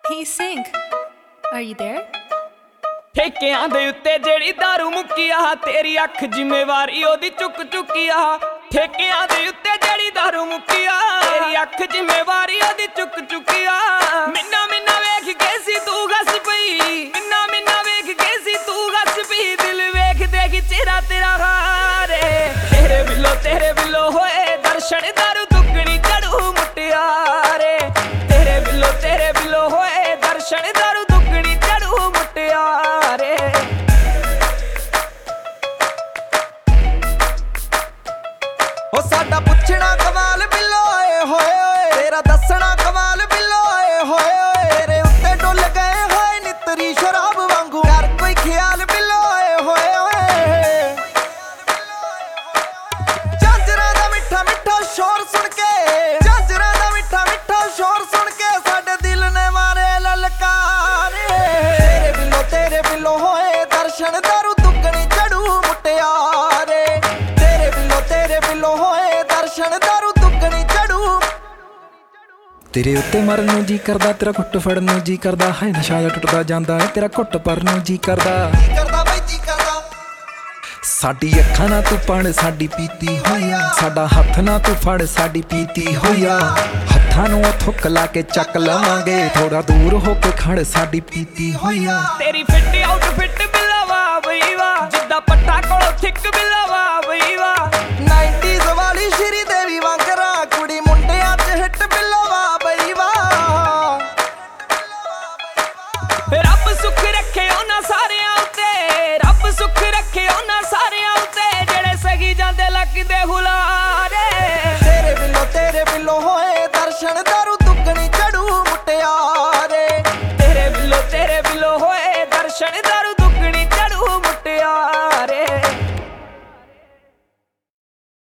Hey, sing. Are you there? ਠੇਕਿਆਂ ਦੇ ਉੱਤੇ ਜਿਹੜੀ ਦਾਰੂ ਮੁੱਕੀ ਆ ਤੇਰੀ ਅੱਖ ਜ਼ਿੰਮੇਵਾਰੀ ਉਹਦੀ ਚੁੱਕ ਚੁੱਕੀ ਆ ਠੇਕਿਆਂ ਦੇ ਉੱਤੇ ਜਿਹੜੀ ਦਾਰੂ ਮੁੱਕੀ ਆ ਤੇਰੀ ਅੱਖ ਜ਼ਿੰਮੇਵਾਰੀ ਉਹਦੀ ਚੁੱਕ ਚੁੱਕੀ ਆ ਮਿੰਨਾ ਮਿੰਨਾ ਵੇਖ ਕੇ ਸੀ ਤੂੰ ਗੱਸ ਪਈ ਮਿੰਨਾ ਮਿੰਨਾ ਵੇਖ ਕੇ ਸੀ ਤੂੰ ਗੱਸ ਪਈ ਦਿਲ ਵੇਖ ਦੇਖ ਚਿਹਰਾ ਤੇਰਾ ਹਾਰੇ ਤੇਰੇ ਬਿੱਲੋ ਹੋਏ ਦਰਸ਼ਨ ਦਾਰੂ ਦੁੱਗਣੀ ਚੜੂ ਮੁਟਿਆਰੇ ਤੇਰੇ ਬਿੱਲੋ ਹੋਏ ਦਰਸ਼ਨ ਦਾਰੂ ਦੁੱਗਣੀ ਚੜੂ ਮੁਟਿਆਰੇ ਹੋ ਸਾਡਾ ਪੁੱਛਣਾ ਕਮਾਲ ਬਿੱਲੋ ਓਏ ਹੋਏ ਓਏ ਤੇਰਾ ਦੱਸਣਾ ਕਮਾਲ ਬਿੱਲੋ ਓਏ ਹੋਏ ਓਏ ਤੇਰੇ ਉੱਤੇ ਡੁੱਲ ਗਏ ਹੋਏ ਨਿਤਰੀ ਸ਼ਰਾਬ ਵਾਂਗੂ ਕਰ ਕੋਈ ਖਿਆਲ ਬਿੱਲੋ ਓਏ ਹੋਏ ਓਏ ਝਾਂਜਰਾਂ ਦਾ ਮਿੱਠਾ ਮਿੱਠਾ ਸ਼ੋਰ ਸੁਣ ਕੇ ਝਾਂਜਰਾਂ ਦਾ ਮਿੱਠਾ ਮਿੱਠਾ ਸ਼ੋਰ ਸੁਣ ਕੇ ਸਾਡੇ ਦਿਲ ਨੇ ਮਾਰੇ ਲਲਕਾਰੇ ਤੇਰੇ ਬਿੱਲੋ ਹੋਏ ਦਰਸ਼ਨ ਦਾਰੂ ਦੁੱਗਣੀ ਚੜੂ ਮੁਟਿਆਰੇ ਤੇਰੇ ਬਿੱਲੋ ਹੋਏ ਦਰਸ਼ਨ ਦਾਰੂ ਦੁੱਗਣੀ ਚੜੂ ਤੇਰੇ ਉੱਤੇ ਮਰਨ ਨੂੰ ਜੀ ਕਰਦਾ ਤੇਰਾ ਘੁੱਟ ਫੜਨ ਨੂੰ ਜੀ ਕਰਦਾ ਹੈ ਨਸ਼ਾ ਜਿਹਾ ਟੁੱਟਦਾ ਜਾਂਦਾ ਹੈ ਤੇਰਾ ਘੁੱਟ ਭਰਨ ਨੂੰ ਜੀ ਕਰਦਾ ਬਈ ਜੀ ਕਰਦਾ ਸਾਡੀ ਅੱਖਾਂ ਨਾਲ ਤੂੰ ਪੜ ਸਾਡੀ ਪੀਤੀ ਹੋਇਆ ਸਾਡਾ ਹੱਥ ਨਾਲ ਤੂੰ ਫੜ ਸਾਡੀ ਪੀਤੀ ਹੋਇਆ ਹੱਥਾਂ ਨੂੰ ਥੁੱਕ ਲਾ ਕੇ ਚੱਕ ਲਵਾਂਗੇ ਥੋੜਾ ਦੂਰ ਹੋ ਕੇ ਖੜ ਸਾਡੀ ਪੀਤੀ ਹੋਇਆ ਤੇਰੀ ਫਿੱਟ ਆਊਟਫਿੱਟ ਬਿੱਲਾਵਾ ਬਈ ਵਾ ਜਿੱਦਾਂ ਪੱਟਾ ਕੋਲੋਂ ਥਿੱਕ ਬਿੱਲਾਵਾ ਬਈ ਵਾ 90s ਵਾਲੀ ਸ਼੍ਰੀ ਦੇਵੀ ਵਾਂਗਰਾ ਕੁੜੀ ਮੁੰਡਿਆਂ 'ਚ ਹਿੱਟ ਬਿੱਲੋਵਾ ਬਈ ਵਾ ਰੱਬ ਸੁੱਖ ਰੱਖੇ ਉਹਨਾਂ ਸਾਰਿਆਂ ਉੱਤੇ ਰੱਬ ਸੁੱਖ ਰੱਖੇ ਉਹਨਾਂ ਸਾਰਿਆਂ ਉੱਤੇ ਜਿਹੜੇ ਸਗੀ ਜਾਂਦੇ ਲੱਗਦੇ ਹੁਲਾਰੇ ਤੇਰੇ ਬਿੱਲੋ ਹੋਏ ਦਰਸ਼ਨ ਦਾਰੂ ਦੁੱਗਣੀ ਚੜੂ ਮੁਟਿਆਰੇ ਤੇਰੇ ਬਿੱਲੋ ਹੋਏ ਦਰਸ਼ਨ